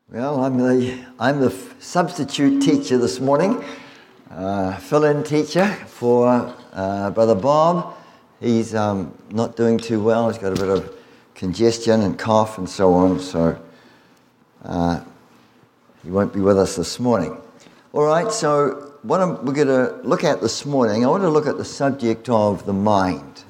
Well, I'm the substitute teacher this morning, fill-in teacher for Brother Bob. He's not doing too well. He's got a bit of congestion and cough and so on, so he won't be with us this morning. All right, so what we're going to look at this morning, I want to look at the subject of the mind.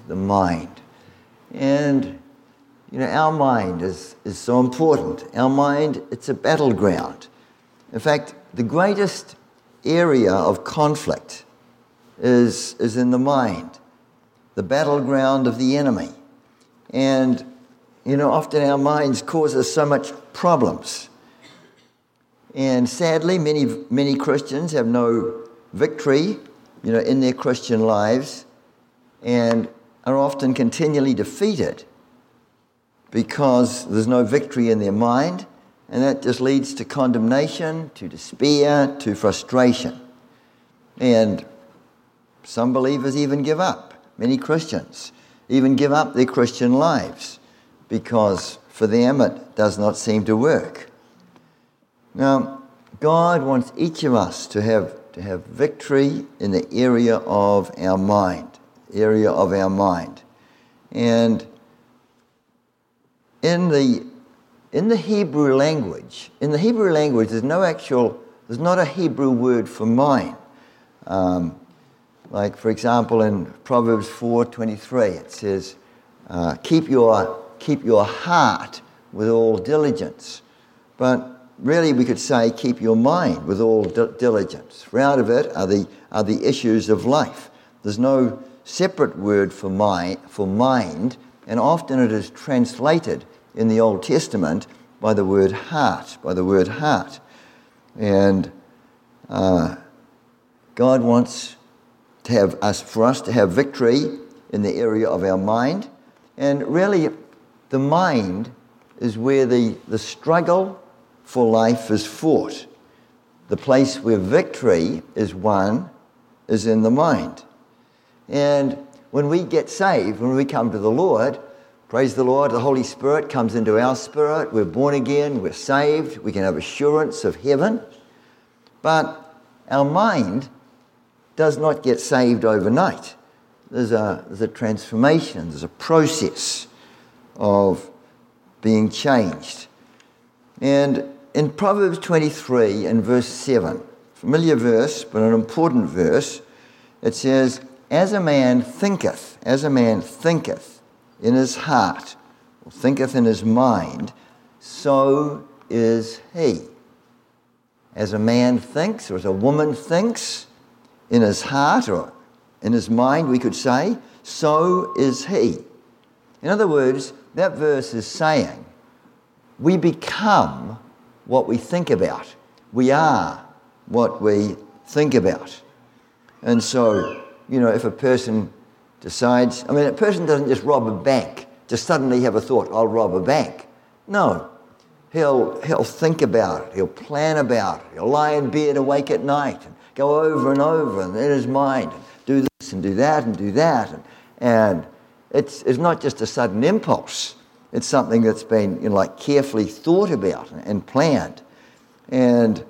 And our mind is so important. Our mind, it's a battleground. In fact, the greatest area of conflict is in the mind, the battleground of the enemy. And, often our minds cause us so much problems. And sadly, many Christians have no victory, in their Christian lives and are often continually defeated because there's no victory in their mind, and that just leads to condemnation, to despair, to frustration. And some believers even give up. Many Christians even give up their Christian lives because for them it does not seem to work. Now, God wants each of us to have victory in the area of our mind. And in the Hebrew language, there's not a Hebrew word for mind. Like, for example, in Proverbs 4:23, it says, keep your heart with all diligence. But really we could say, keep your mind with all diligence. For out of it are the issues of life. There's no separate word for mind, and often it is translated in the Old Testament by the word heart. And God wants for us to have victory in the area of our mind. And really, the mind is where the struggle for life is fought. The place where victory is won is in the mind. And when we get saved, when we come to the Lord, praise the Lord, the Holy Spirit comes into our spirit, we're born again, we're saved, we can have assurance of heaven. But our mind does not get saved overnight. There's a transformation, there's a process of being changed. And in Proverbs 23 and verse 7, familiar verse, but an important verse, it says, As a man thinketh in his heart, or thinketh in his mind, so is he. As a man thinks, or as a woman thinks, in his heart, or in his mind, we could say, so is he. In other words, that verse is saying, we become what we think about. We are what we think about. And so, if a person decides, a person doesn't just rob a bank, just suddenly have a thought, I'll rob a bank. No, he'll think about it, he'll plan about it, he'll lie in bed awake at night and go over and over and in his mind, do this and do that and do that. And it's not just a sudden impulse, it's something that's been carefully thought about and planned. And,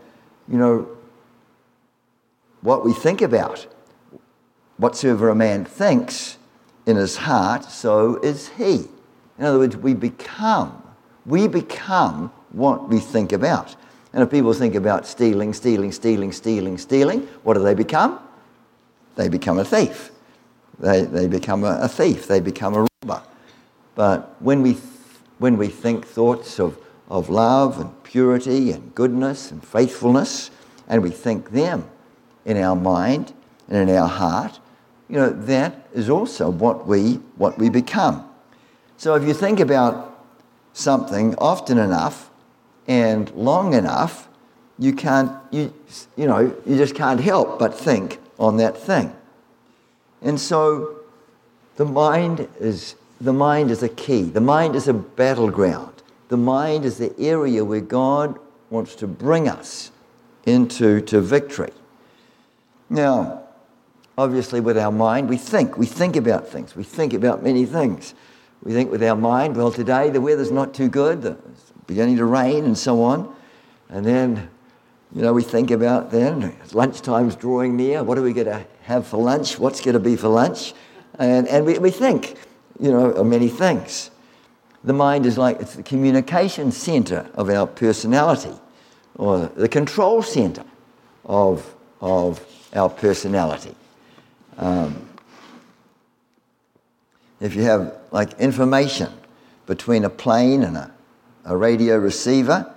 what we think about, whatsoever a man thinks in his heart, so is he. In other words, we become what we think about. And if people think about stealing, what do they become? They become a thief. They become a thief. They become a robber. But when we think thoughts of love and purity and goodness and faithfulness, and we think them in our mind and in our heart, that is also what we become. So if you think about something often enough and long enough, you just can't help but think on that thing. And so the mind is a key. The mind is a battleground. The mind is the area where God wants to bring us into victory. Now, obviously with our mind, we think about things. We think about many things. We think with our mind, well, today the weather's not too good, it's beginning to rain and so on. And then, we think about then, lunchtime's drawing near, what are we going to have for lunch? What's going to be for lunch? And we think, of many things. The mind is it's the communication centre of our personality, or the control centre of our personality. If you have information between a plane and a radio receiver,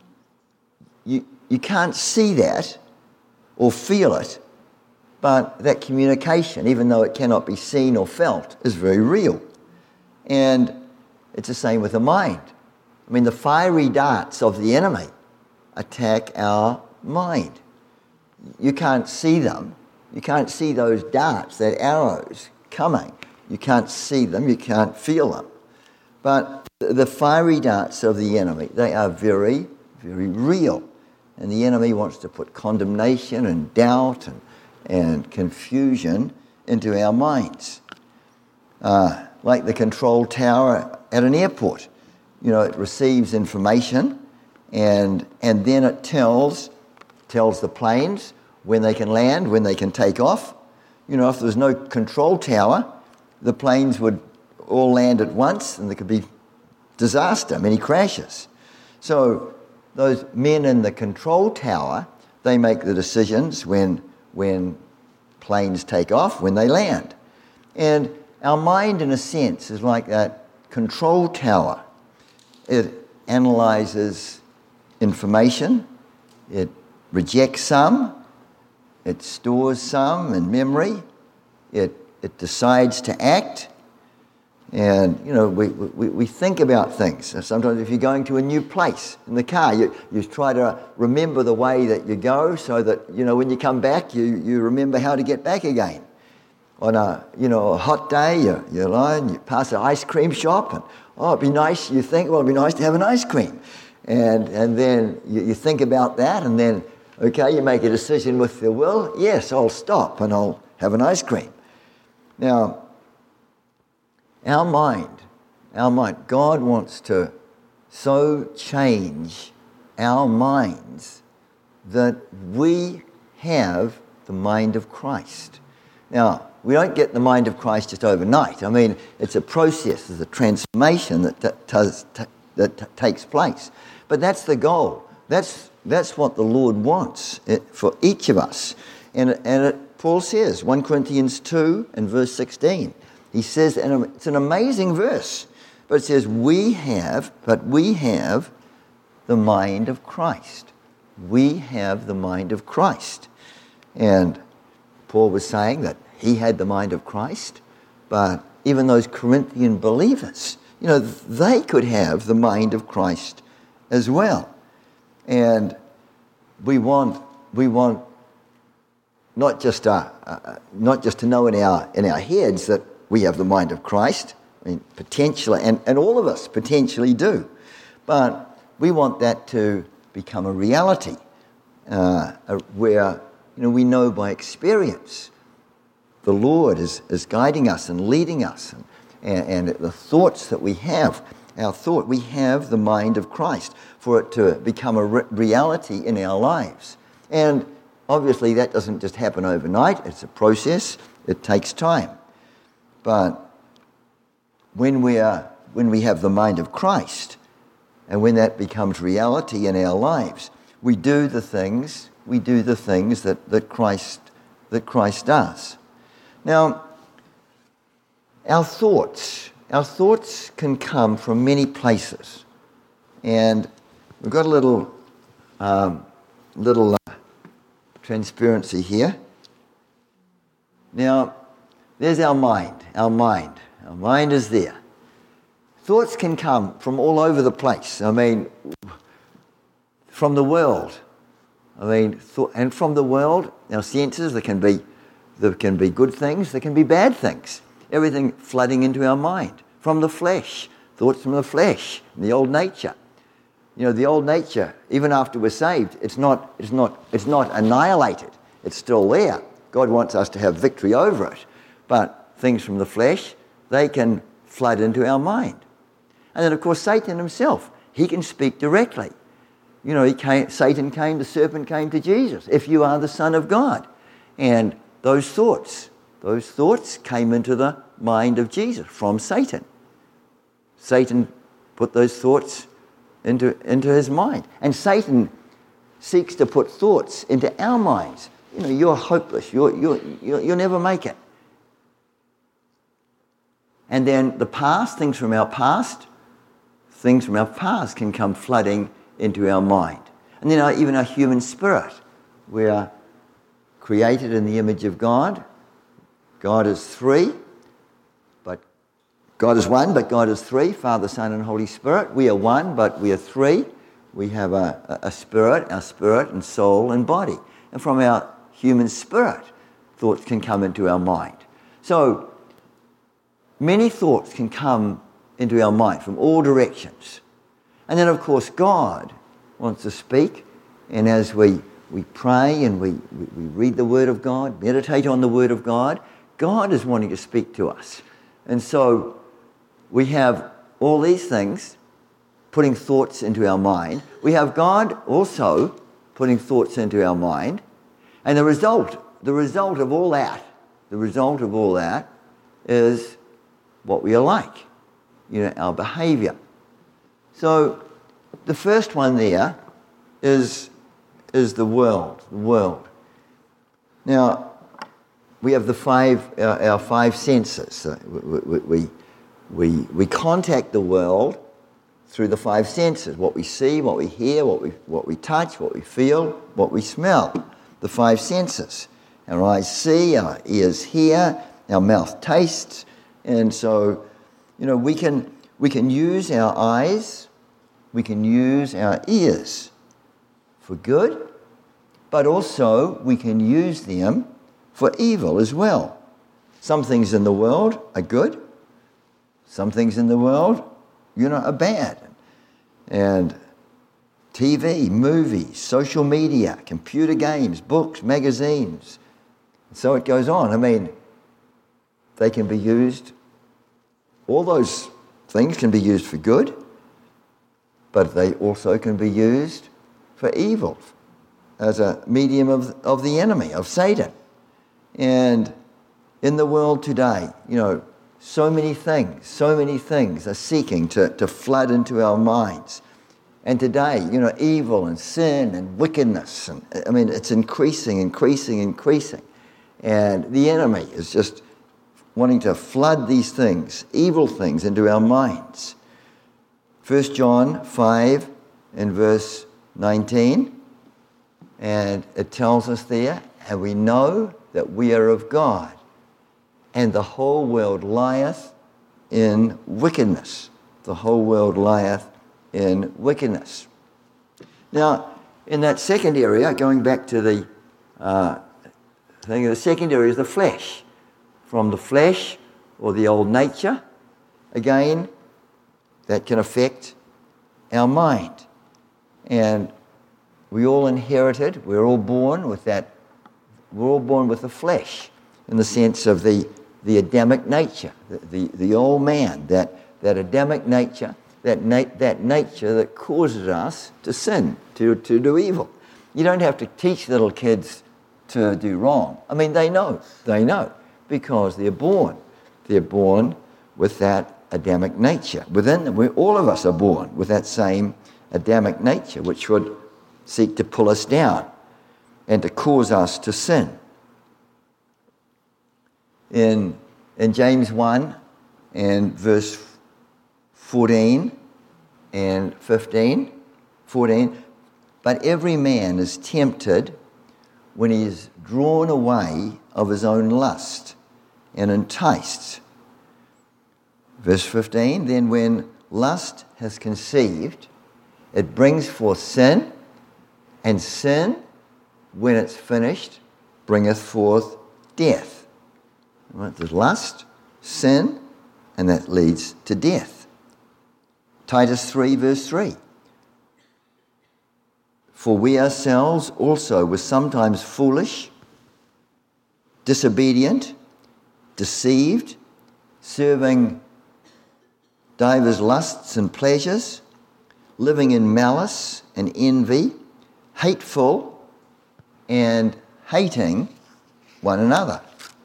you can't see that or feel it, but that communication, even though it cannot be seen or felt, is very real. And it's the same with the mind. The fiery darts of the enemy attack our mind. You can't see them. You can't see those darts, that arrows coming. You can't see them. You can't feel them. But the fiery darts of the enemy, they are very, very real. And the enemy wants to put condemnation and doubt and confusion into our minds. Like the control tower at an airport. It receives information and then it tells the planes when they can land, when they can take off. If there's no control tower, the planes would all land at once and there could be disaster, many crashes. So those men in the control tower, they make the decisions when planes take off, when they land. And our mind, in a sense, is like that control tower. It analyzes information, it rejects some, it stores some in memory, it decides to act. And, we think about things. Sometimes if you're going to a new place in the car, you try to remember the way that you go so that, when you come back, you remember how to get back again. On a hot day, you're alone, you pass an ice cream shop, and, it'd be nice, you think, it'd be nice to have an ice cream. And then you think about that, and then, okay, you make a decision with your will, yes, I'll stop and I'll have an ice cream. Now, our mind, God wants to so change our minds that we have the mind of Christ. Now, we don't get the mind of Christ just overnight. It's a process, it's a transformation that takes place. But that's the goal. That's what the Lord wants for each of us. Paul says, 1 Corinthians 2 and verse 16, he says, and it's an amazing verse, but it says, we have the mind of Christ. We have the mind of Christ. And Paul was saying that he had the mind of Christ, but even those Corinthian believers, they could have the mind of Christ as well. And we want not just to know in our heads that we have the mind of Christ. Potentially, and all of us potentially do, but we want that to become a reality where we know by experience the Lord is guiding us and leading us, and the thoughts that we have, we have the mind of Christ for it to become a reality in our lives. And obviously that doesn't just happen overnight. It's a process. It takes time. But when we have the mind of Christ, and when that becomes reality in our lives, we do the things that Christ does. Now, our thoughts can come from many places, and we've got a little transparency here. Now, there's our mind. Our mind is there. Thoughts can come from all over the place. From the world. And from the world, our senses, there can be good things, there can be bad things. Everything flooding into our mind. From the flesh, thoughts from the flesh, the old nature. The old nature, even after we're saved, it's not annihilated. It's still there. God wants us to have victory over it. But things from the flesh, they can flood into our mind. And then, of course, Satan himself, he can speak directly. Satan came, the serpent came to Jesus. If you are the Son of God. And those thoughts came into the mind of Jesus from Satan. Satan put those thoughts into his mind. And Satan seeks to put thoughts into our minds. You're hopeless. You'll never make it. And then the past, things from our past can come flooding into our mind. And then even our human spirit. We are created in the image of God. God is three, but God is one, but God is three, Father, Son, and Holy Spirit. We are one, but we are three. We have a spirit, our spirit and soul and body. And from our human spirit, thoughts can come into our mind. So, many thoughts can come into our mind from all directions. And then, of course, God wants to speak. And as we pray and we read the Word of God, meditate on the Word of God, God is wanting to speak to us. And so we have all these things putting thoughts into our mind. We have God also putting thoughts into our mind. And the result of all that is what we are like, our behaviour. So the first one there is the world. Now, we have our five senses. We contact the world through the five senses: what we see, what we hear, what we touch, what we feel, what we smell. The five senses. Our eyes see, our ears hear, our mouth tastes, and so we can use our eyes, we can use our ears for good, but also we can use them for evil as well. Some things in the world are good, some things in the world, are bad. And TV, movies, social media, computer games, books, magazines, so it goes on. They can be used, all those things can be used for good, but they also can be used for evil as a medium of the enemy, of Satan. And in the world today, so many things are seeking to flood into our minds. And today, evil and sin and wickedness, and it's increasing. And the enemy is just wanting to flood these things, evil things, into our minds. 1 John 5 and verse 19, and it tells us there, and we know that we are of God, and the whole world lieth in wickedness. The whole world lieth in wickedness. Now, in that second area, going back to the second area is the flesh. From the flesh or the old nature, again, that can affect our mind. And we all inherited, we're all born with the flesh, in the sense of the Adamic nature, the old man, that Adamic nature, that nature that causes us to sin, to do evil. You don't have to teach little kids to do wrong. They know, because they're born with that Adamic nature. Within them, all of us are born with that same Adamic nature, which would seek to pull us down and to cause us to sin. In James 1 and verse 14 and 15, but every man is tempted when he is drawn away of his own lust and enticed. Verse 15, then when lust has conceived, it brings forth sin, and sin, when it's finished, bringeth forth death. Right? There's lust, sin, and that leads to death. Titus 3 verse 3. For we ourselves also were sometimes foolish, disobedient, deceived, serving divers lusts and pleasures, living in malice and envy, hateful and hating one another.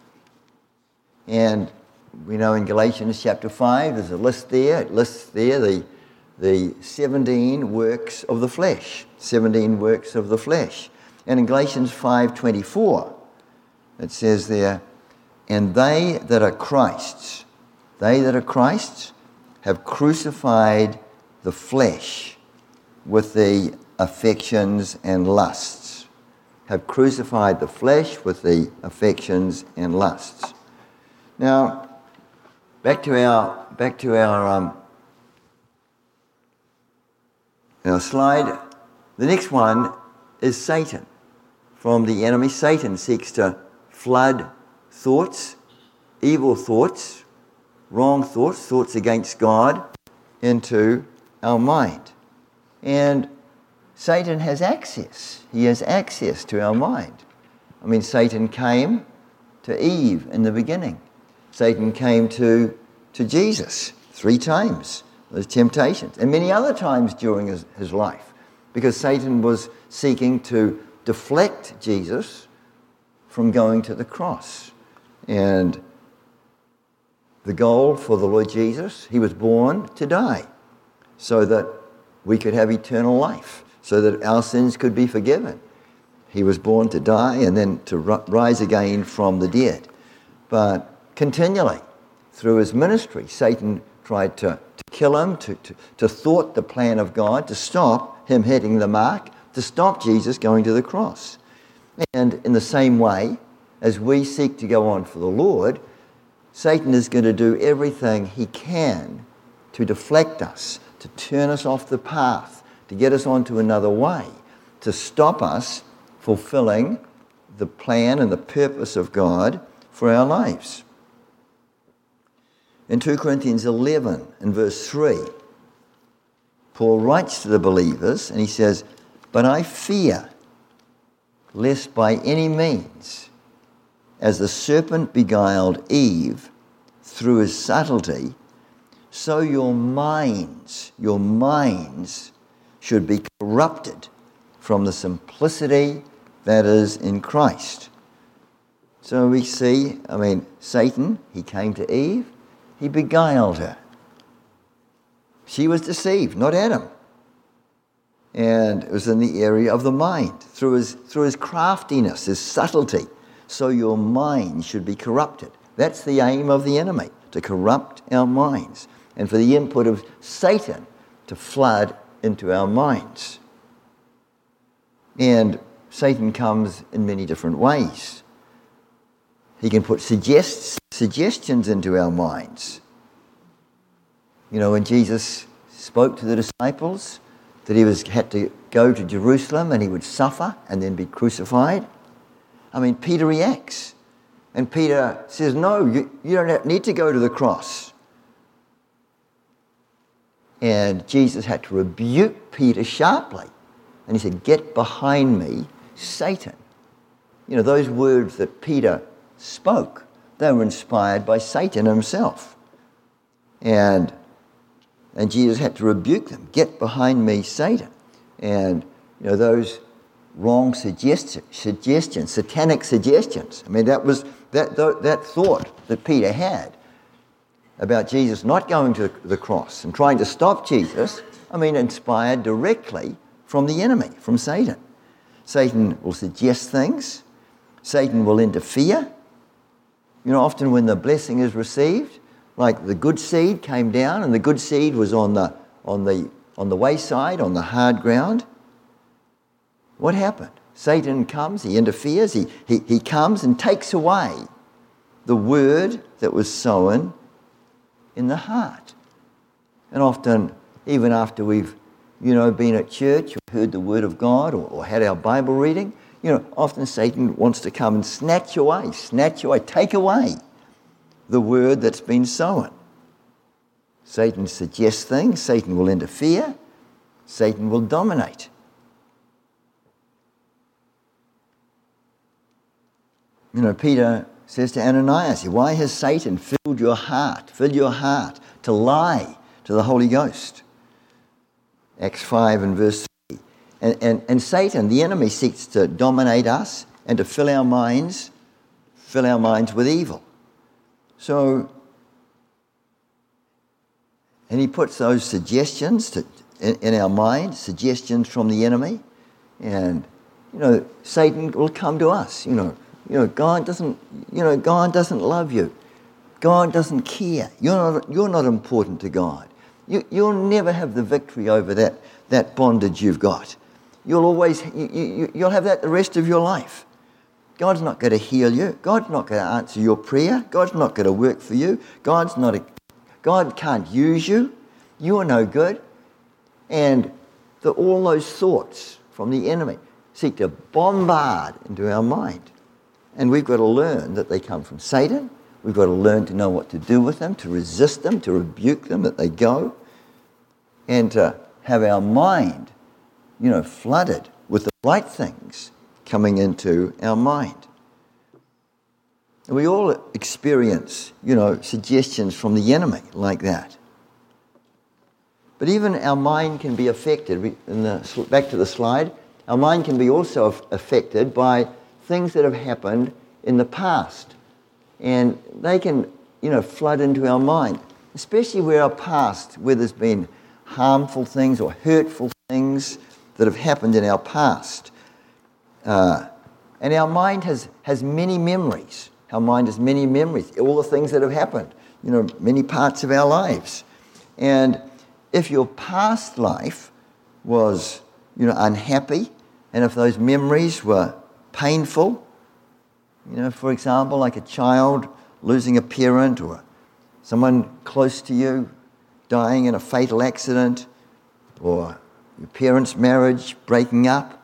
And we know in Galatians chapter 5, there's a list there. It lists there the 17 works of the flesh. 17 works of the flesh. And in Galatians 5:24, it says there, and they that are Christ's have crucified the flesh with the affections and lusts. Have crucified the flesh with the affections and lusts. Now, back to our slide. The next one is Satan. From the enemy, Satan seeks to flood thoughts, evil thoughts, wrong thoughts, thoughts against God, into our mind. And Satan has access. He has access to our mind. I mean, Satan came to Eve in the beginning. Satan came to Jesus 3 times, those temptations, and many other times during his life, because Satan was seeking to deflect Jesus from going to the cross. And the goal for the Lord Jesus, he was born to die so that we could have eternal life, so that our sins could be forgiven. He was born to die and then to rise again from the dead. But continually, through his ministry, Satan tried to kill him, to thwart the plan of God, to stop him hitting the mark, to stop Jesus going to the cross. And in the same way, as we seek to go on for the Lord, Satan is going to do everything he can to deflect us, to turn us off the path, to get us onto another way, to stop us fulfilling the plan and the purpose of God for our lives. In 2 Corinthians 11 and verse 3, Paul writes to the believers and he says, but I fear lest by any means, as the serpent beguiled Eve through his subtlety, so your minds should be corrupted from the simplicity that is in Christ. So we see, Satan, he came to Eve, he beguiled her. She was deceived, not Adam. And it was in the area of the mind, through his craftiness, his subtlety. So your mind should be corrupted. That's the aim of the enemy, to corrupt our minds, and for the input of Satan to flood into our minds. And Satan comes in many different ways. He can put suggestions into our minds. You know, when Jesus spoke to the disciples that he had to go to Jerusalem and he would suffer and then be crucified, Peter reacts. And Peter says, no, you don't need to go to the cross. And Jesus had to rebuke Peter sharply. And he said, get behind me, Satan. You know, those words that Peter spoke, they were inspired by Satan himself. And Jesus had to rebuke them. Get behind me, Satan. And, you know, those wrong suggestions, satanic suggestions. That was that thought that Peter had about Jesus not going to the cross and trying to stop Jesus, inspired directly from the enemy, from Satan. Satan will suggest things. Satan will interfere. You know, often when the blessing is received, like the good seed came down and the good seed was on the wayside, on the hard ground. What happened? Satan comes, he interferes, he comes and takes away the word that was sown in the heart. And often, even after we've, been at church, or heard the word of God, or had our Bible reading, often Satan wants to come and snatch away, take away the word that's been sown. Satan suggests things, Satan will interfere, Satan will dominate. Peter says to Ananias, why has Satan filled your heart to lie to the Holy Ghost? Acts 5 and verse 3. And Satan, the enemy, seeks to dominate us and to fill our minds with evil. So, and he puts those suggestions in our mind, suggestions from the enemy, and Satan will come to us. God doesn't love you. God doesn't care. You're not important to God. You'll never have the victory over that bondage you've got. You'll have that the rest of your life. God's not going to heal you. God's not going to answer your prayer. God's not going to work for you. God can't use you. You're no good. And all those thoughts from the enemy seek to bombard into our mind. And we've got to learn that they come from Satan. We've got to learn to know what to do with them, to resist them, to rebuke them, that they go, and to have our mind, flooded with the right things coming into our mind. And we all experience, suggestions from the enemy like that. But even our mind can be affected. Back to the slide, our mind can be also affected by things that have happened in the past. And they can, flood into our mind, especially where there's been harmful things or hurtful things that have happened in our past. And our mind has many memories. Our mind has many memories, all the things that have happened, many parts of our lives. And if your past life was, unhappy, and if those memories were painful, for example, like a child losing a parent or someone close to you dying in a fatal accident or your parents' marriage breaking up,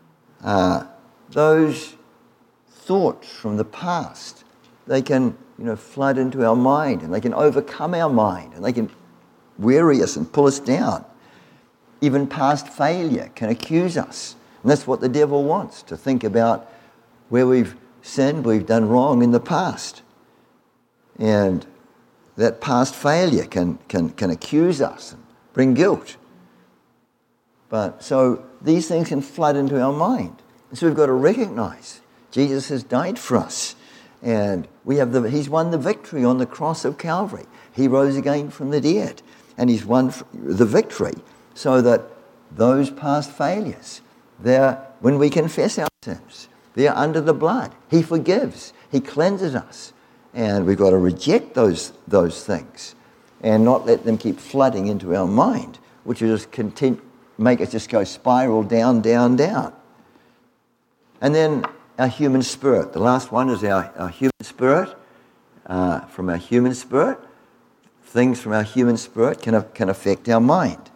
those thoughts from the past, they can, flood into our mind and they can overcome our mind and they can weary us and pull us down. Even past failure can accuse us. And that's what the devil wants, to think about where we've sinned, we've done wrong in the past. And that past failure can accuse us and bring guilt. But so these things can flood into our mind. And so we've got to recognize Jesus has died for us. And he's won the victory on the cross of Calvary. He rose again from the dead. And he's won the victory so that those past failures, when we confess our sins, they're under the blood. He forgives. He cleanses us. And we've got to reject those things and not let them keep flooding into our mind, which will just make us just go spiral down, down, down. And then our human spirit. The last one is our human spirit. From our human spirit, things from our human spirit can affect our mind.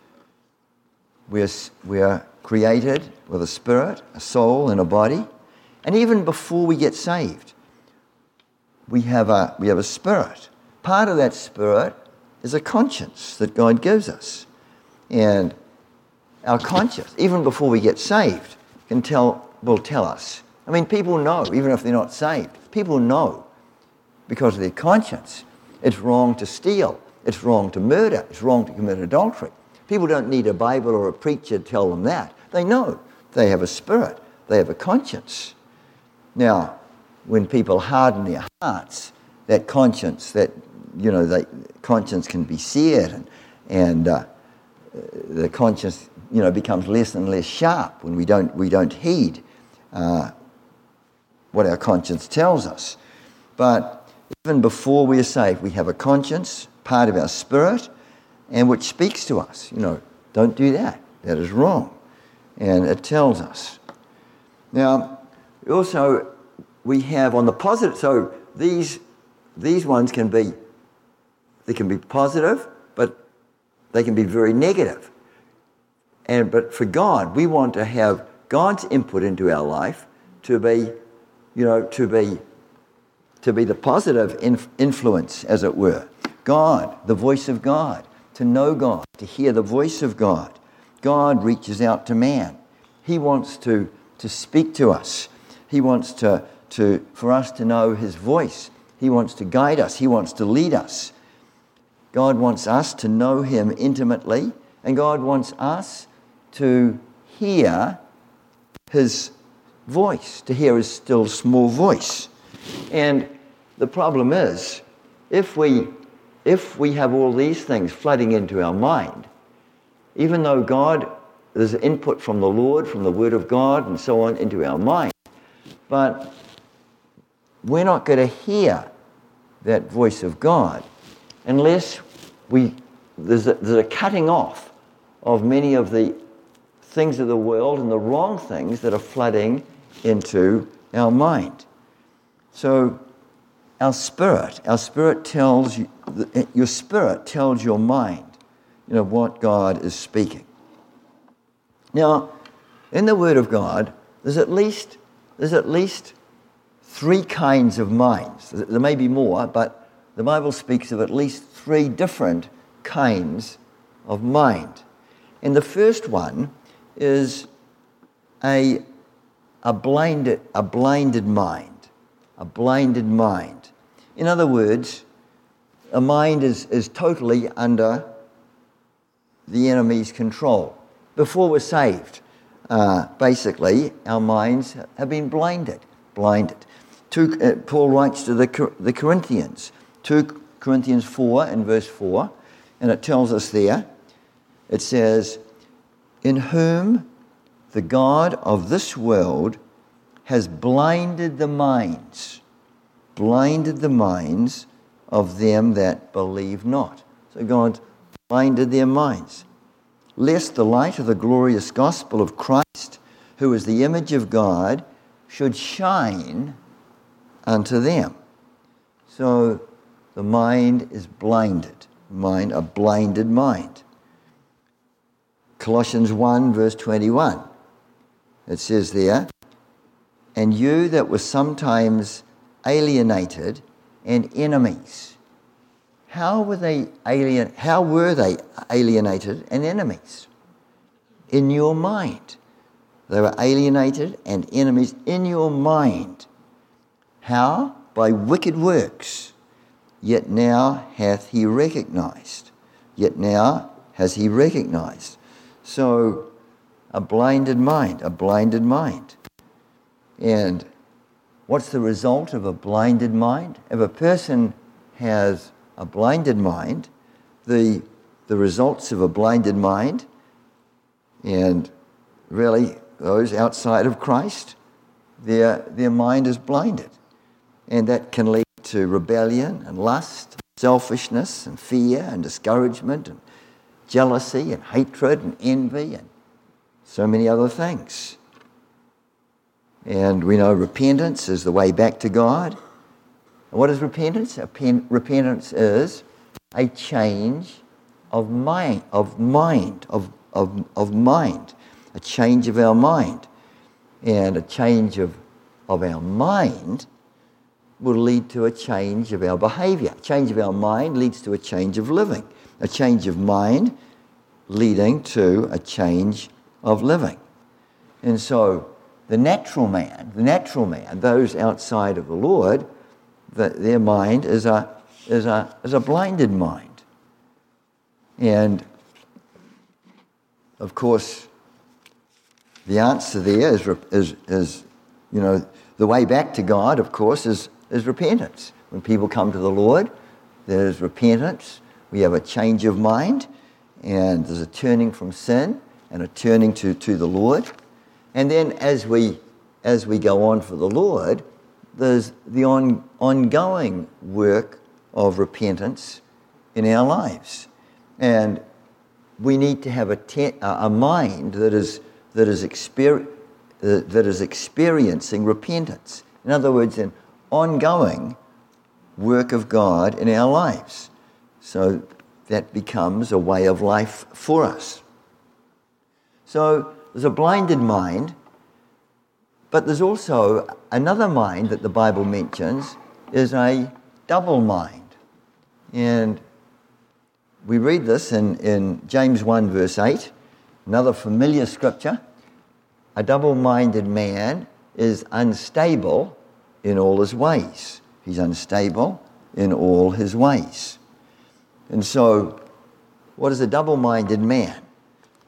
We are created with a spirit, a soul, and a body. And even before we get saved, we have a spirit. Part of that spirit is a conscience that God gives us. And our conscience, even before we get saved, will tell us. I mean, people know, even if they're not saved, people know because of their conscience. It's wrong to steal. It's wrong to murder. It's wrong to commit adultery. People don't need a Bible or a preacher to tell them that. They know. They have a spirit. They have a conscience. Now, when people harden their hearts, that conscience, conscience can be seared, and the conscience, becomes less and less sharp when we don't heed what our conscience tells us. But even before we are saved, we have a conscience, part of our spirit, and which speaks to us. Don't do that. That is wrong, and it tells us. Now, also, we have on the positive, so these ones can be positive, but they can be very negative. But for God, we want to have God's input into our life to be the positive influence, as it were. God, the voice of God, to know God, to hear the voice of God. God reaches out to man. He wants to speak to us. He wants for us to know his voice. He wants to guide us. He wants to lead us. God wants us to know him intimately And God wants us to hear his voice, to hear his still small voice. And the problem is, if we have all these things flooding into our mind, even though there's input from the Lord, from the Word of God, and so on into our mind, but we're not going to hear that voice of God unless there's a cutting off of many of the things of the world and the wrong things that are flooding into our mind. So our spirit tells you, your spirit tells your mind, what God is speaking. Now, in the Word of God, there's at least 3 kinds of minds. There may be more, but the Bible speaks of at least 3 different kinds of mind. And the first one is a blinded mind. A blinded mind. In other words, a mind is totally under the enemy's control. Before we're saved, basically, our minds have been blinded. Paul writes to the Corinthians, 2 Corinthians 4 and verse 4, and it tells us there, it says, "In whom the God of this world has blinded the minds of them that believe not." So God blinded their minds, lest the light of the glorious gospel of Christ, who is the image of God, should shine unto them. So the mind is blinded, a blinded mind. Colossians 1 verse 21, it says there, "And you that were sometimes alienated and enemies." How were they alienated and enemies? In your mind. They were alienated and enemies in your mind. How? By wicked works. Yet now has he recognized. So, a blinded mind. And what's the result of a blinded mind? If a person has a blinded mind, the results of a blinded mind, and really those outside of Christ, their mind is blinded. And that can lead to rebellion and lust, selfishness and fear and discouragement and jealousy and hatred and envy and so many other things. And we know repentance is the way back to God. And what is repentance? Repentance is a change of mind, a change of our mind. And a change of our mind will lead to a change of our behavior. A change of our mind leads to a change of living. A change of mind leading to a change of living. And so the natural man, those outside of the Lord, their mind is a blinded mind. And of course, the answer there is the way back to God, of course, is repentance. When people come to the Lord, there's repentance. We have a change of mind, and there's a turning from sin and a turning to the Lord. And then as we go on for the Lord, there's the ongoing work of repentance in our lives. And we need to have a mind that is experiencing repentance. In other words, an ongoing work of God in our lives. So that becomes a way of life for us. So there's a blinded mind, but there's also another mind that the Bible mentions is a double mind. And we read this in James 1 verse 8, another familiar scripture. A double-minded man is unstable in all his ways. He's unstable in all his ways. And so, what is a double-minded man?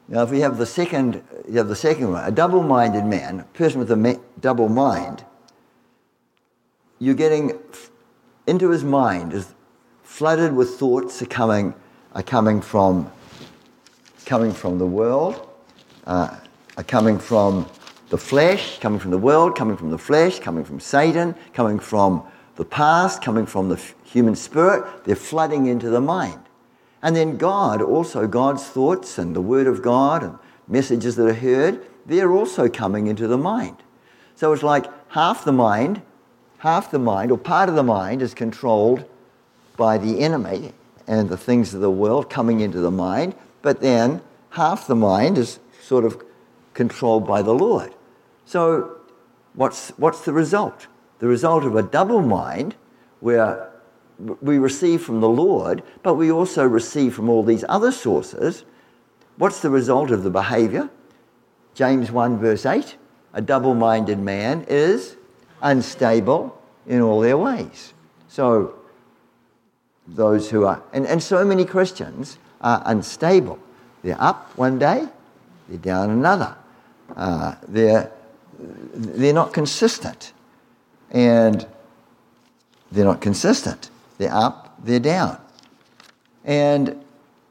Now, if we have the second one, a double-minded man, a person with a double mind, you're getting into his mind is flooded with thoughts are coming from the world, are coming from the flesh, coming from the world, coming from the flesh, coming from Satan, coming from the past, coming from the human spirit. They're flooding into the mind. And then God's thoughts and the Word of God and messages that are heard, they're also coming into the mind. So it's like half the mind or part of the mind is controlled by the enemy and the things of the world coming into the mind, but then half the mind is sort of controlled by the Lord. So what's the result? The result of a double mind where we receive from the Lord, but we also receive from all these other sources. What's the result of the behaviour? James 1 verse 8, a double-minded man is unstable in all their ways. So those who are, and so many Christians are unstable. They're up one day, they're down another. They're not consistent. And they're not consistent. They're up, they're down. And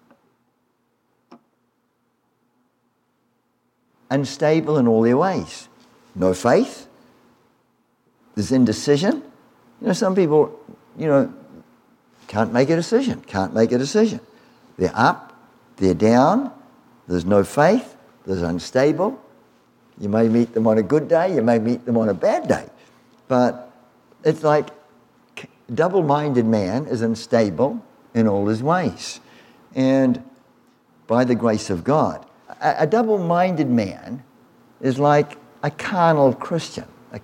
unstable in all their ways. No faith. There's indecision. Some people, can't make a decision. They're up, they're down. There's no faith. There's unstable. You may meet them on a good day. You may meet them on a bad day. But it's like a double-minded man is unstable in all his ways. And by the grace of God, a double-minded man is like a carnal Christian.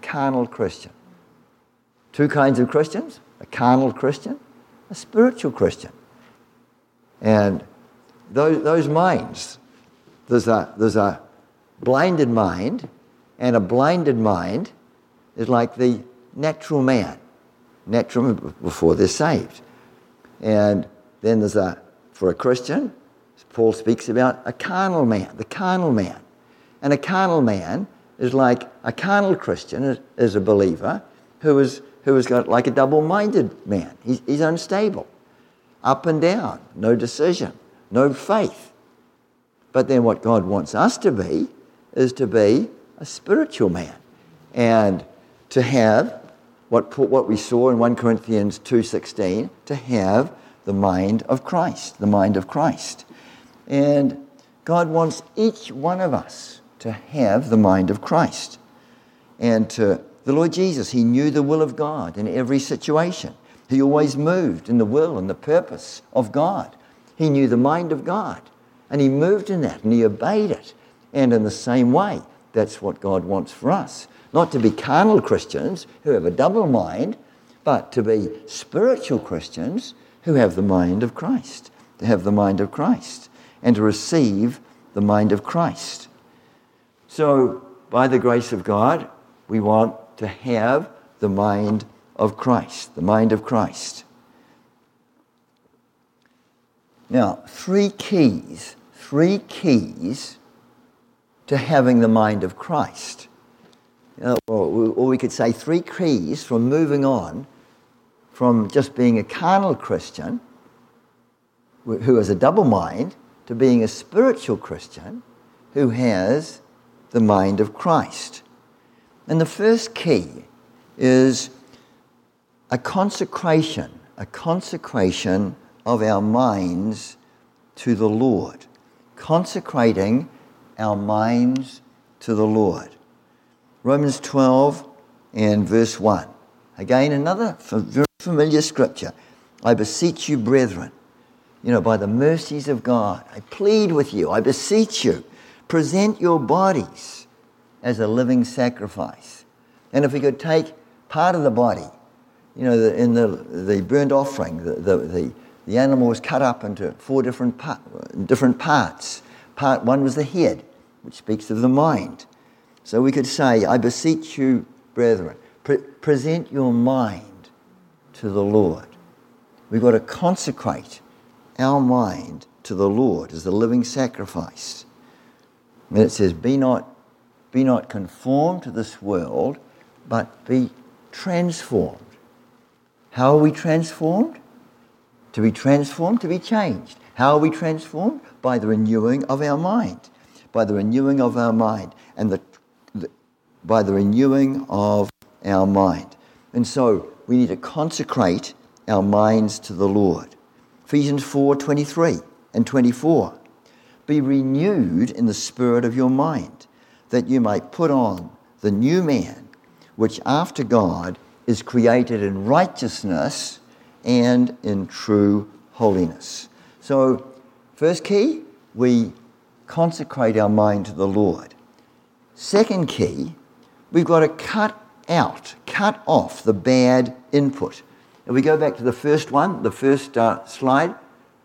Two kinds of Christians, a carnal Christian, a spiritual Christian. And those minds, there's a blinded mind, and a blinded mind is like the natural man before they're saved. And then for a Christian, Paul speaks about a carnal man, the carnal man. And a carnal man is like a carnal Christian, is a believer who has got like a double-minded man. He's unstable, up and down, no decision, no faith. But then what God wants us to be is to be a spiritual man and to have what we saw in 1 Corinthians 2:16, to have the mind of Christ, And God wants each one of us to have the mind of Christ. And the Lord Jesus, he knew the will of God in every situation. He always moved in the will and the purpose of God. He knew the mind of God, and he moved in that, and he obeyed it. And in the same way, that's what God wants for us. Not to be carnal Christians who have a double mind, but to be spiritual Christians who have the mind of Christ, and to receive the mind of Christ. So, by the grace of God, we want to have the mind of Christ, Now, three keys to having the mind of Christ. Or we could say three keys from moving on from just being a carnal Christian who has a double mind to being a spiritual Christian who has the mind of Christ. And the first key is a consecration of our minds to the Lord. Consecrating our minds to the Lord. Romans 12 and verse 1. Again, another very familiar scripture. I beseech you, brethren, by the mercies of God, I plead with you, I beseech you, present your bodies as a living sacrifice. And if we could take part of the body, in the burnt offering, the animal was cut up into four different parts. Part one was the head, which speaks of the mind. So we could say, I beseech you, brethren, present your mind to the Lord. We've got to consecrate our mind to the Lord as a living sacrifice. And it says, be not conformed to this world, but be transformed. How are we transformed? To be transformed, to be changed. How are we transformed? By the renewing of our mind. By the renewing of our mind. And by the renewing of our mind. And so we need to consecrate our minds to the Lord. Ephesians 4:23 and 24. Be renewed in the spirit of your mind, that you may put on the new man, which after God is created in righteousness and in true holiness. So, first key, we consecrate our mind to the Lord. Second key, we've got to cut off the bad input. If we go back to the first one, the first slide.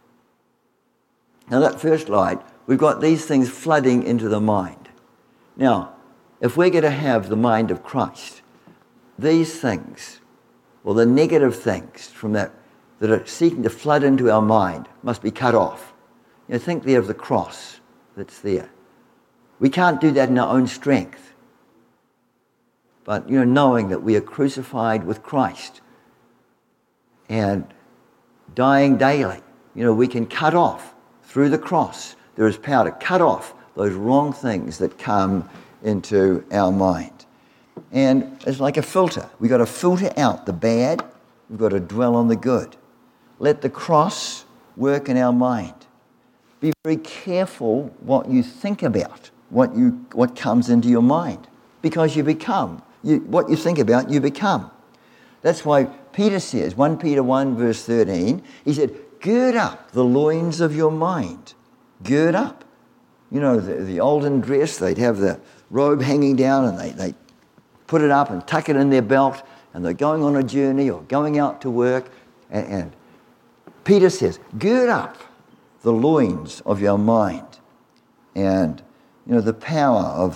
Now that first slide, we've got these things flooding into the mind. Now, if we're going to have the mind of Christ, these things, or the negative things from that are seeking to flood into our mind, must be cut off. You know, think there of the cross that's there. We can't do that in our own strength. But, knowing that we are crucified with Christ and dying daily, we can cut off through the cross. There is power to cut off those wrong things that come into our mind. And it's like a filter. We've got to filter out the bad. We've got to dwell on the good. Let the cross work in our mind. Be very careful what you think about, what comes into your mind, because you become. What you think about, you become. That's why Peter says, 1 Peter 1 verse 13, he said, gird up the loins of your mind. Gird up. The olden dress, they'd have the robe hanging down and they put it up and tuck it in their belt, and they're going on a journey or going out to work. And Peter says, gird up the loins of your mind. And, the power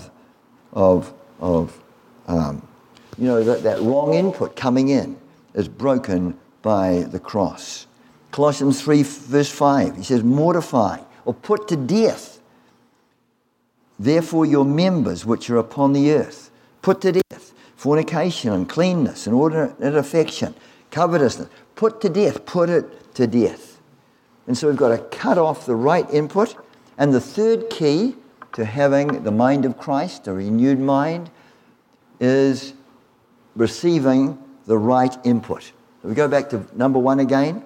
that wrong input coming in is broken by the cross. Colossians 3 verse 5, he says, mortify or put to death, therefore your members which are upon the earth. Put to death fornication, uncleanness, inordinate affection, covetousness. Put to death, put it to death. And so we've got to cut off the right input. And the third key to having the mind of Christ, a renewed mind, is receiving the right input. So we go back to number 1 again.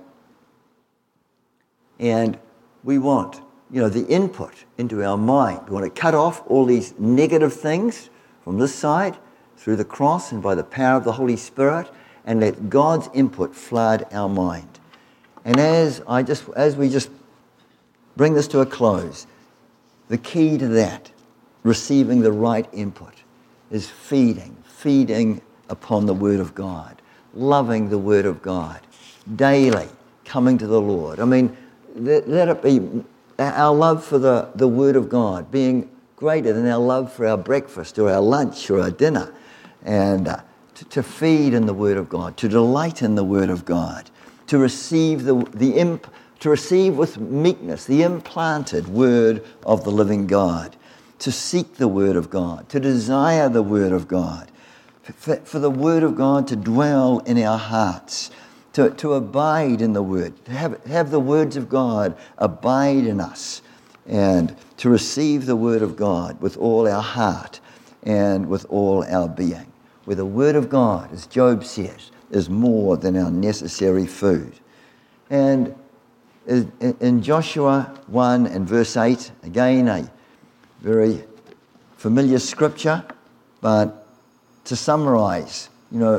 And we want, the input into our mind. We want to cut off all these negative things from this side through the cross and by the power of the Holy Spirit, and let God's input flood our mind. And as we just bring this to a close, the key to that, receiving the right input, is feeding upon the Word of God, loving the Word of God, daily coming to the Lord. I mean, let it be our love for the Word of God being greater than our love for our breakfast or our lunch or our dinner, and to feed in the Word of God, to delight in the Word of God, to receive to receive with meekness the implanted Word of the living God, to seek the Word of God, to desire the Word of God, for the Word of God to dwell in our hearts, to abide in the Word, to have the words of God abide in us, and to receive the Word of God with all our heart and with all our being. Where the Word of God, as Job says, is more than our necessary food. And in Joshua 1 and verse 8, again a very familiar scripture, but to summarize,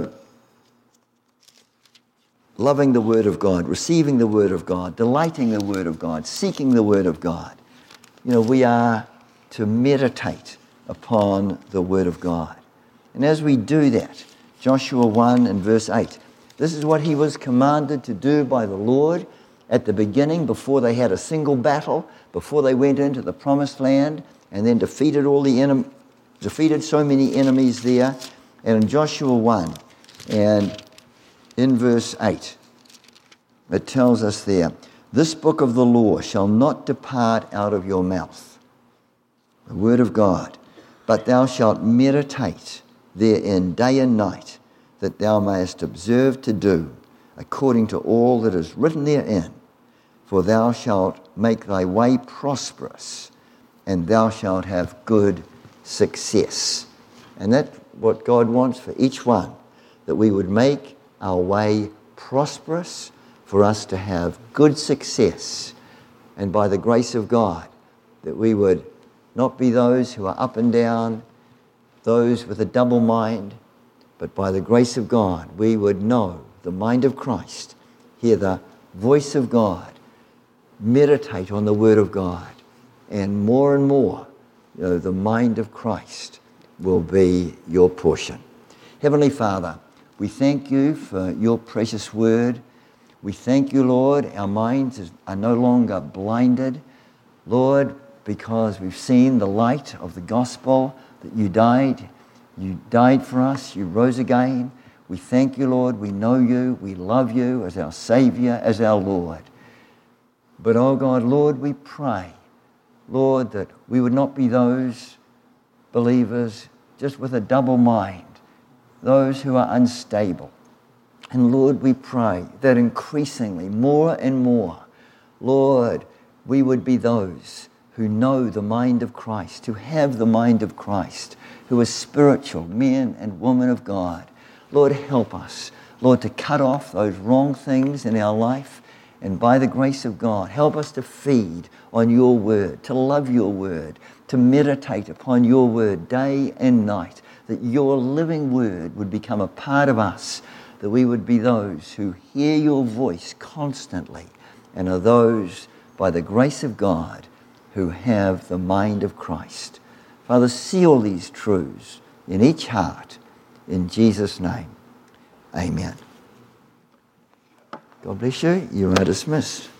loving the Word of God, receiving the Word of God, delighting the Word of God, seeking the Word of God. We are to meditate upon the Word of God. And as we do that, Joshua 1 and verse 8, this is what he was commanded to do by the Lord at the beginning, before they had a single battle, before they went into the promised land and then defeated so many enemies there. And in Joshua 1 and in verse 8, it tells us there, this book of the law shall not depart out of your mouth, the word of God. But thou shalt meditate therein day and night, that thou mayest observe to do according to all that is written therein. For thou shalt make thy way prosperous, and thou shalt have good success. And that's what God wants for each one, that we would make our way prosperous, for us to have good success. And by the grace of God, that we would not be those who are up and down, those with a double mind, but by the grace of God, we would know the mind of Christ, hear the voice of God, meditate on the word of God, and more, the mind of Christ will be your portion. Heavenly Father, we thank you for your precious word. We thank you, Lord, our minds are no longer blinded, Lord, because we've seen the light of the gospel, that you died for us, you rose again. We thank you, Lord, we know you, we love you as our Saviour, as our Lord. But, oh God, Lord, we pray, Lord, that we would not be those believers just with a double mind, those who are unstable. And Lord, we pray that increasingly, more and more, Lord, we would be those who know the mind of Christ, who have the mind of Christ, who are spiritual men and women of God. Lord, help us, Lord, to cut off those wrong things in our life. And by the grace of God, help us to feed on your word, to love your word, to meditate upon your word day and night, that your living word would become a part of us, that we would be those who hear your voice constantly and are those, by the grace of God, who have the mind of Christ. Father, seal these truths in each heart. In Jesus' name, amen. God bless you. You are dismissed.